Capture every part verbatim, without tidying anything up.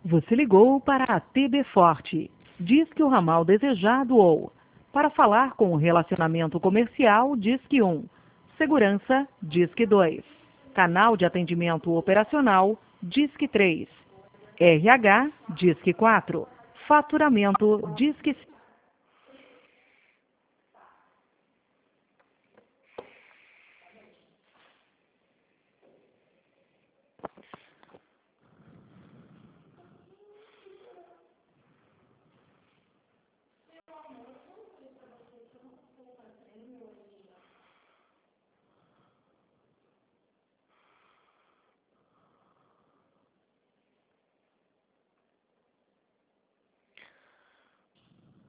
Você ligou para a T B Forte. Disque o ramal desejado ou, para falar com o relacionamento comercial, Disque um. Segurança, Disque dois. Canal de atendimento operacional, Disque três. R H, Disque quatro. Faturamento, Disque cinco.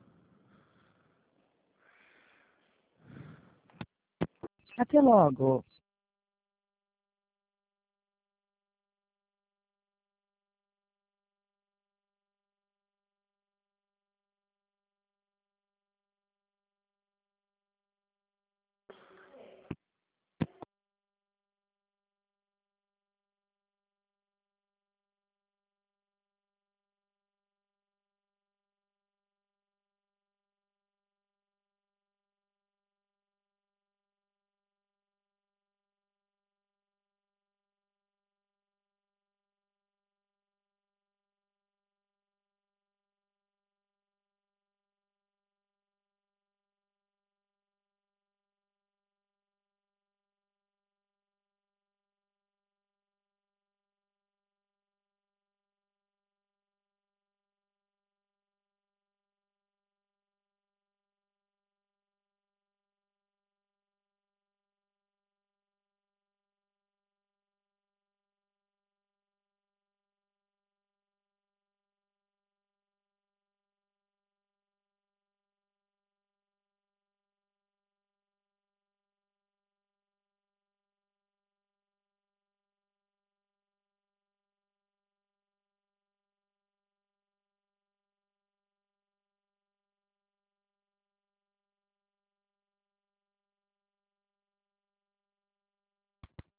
Até logo.